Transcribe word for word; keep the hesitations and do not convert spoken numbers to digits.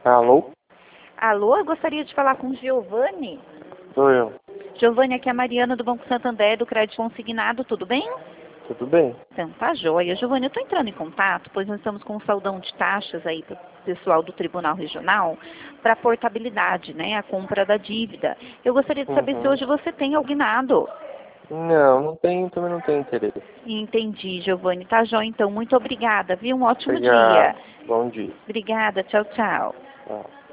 Alô? Alô, eu gostaria de falar com o Giovanni. Sou eu. Giovanni, aqui é a Mariana do Banco Santander, do Crédito Consignado, tudo bem? Tudo bem? Então, tá joia. Giovanni, eu estou entrando em contato, pois nós estamos com um saldão de taxas aí para o pessoal do Tribunal Regional para portabilidade, né, a compra da dívida. Eu gostaria de saber Uhum. se hoje você tem algnado. Não, não tenho, também não tenho interesse. Entendi, Giovanni. Tá joia, então. Muito obrigada, viu? Um ótimo dia. Obrigado. Bom dia. Obrigada. Tchau, tchau. Tchau.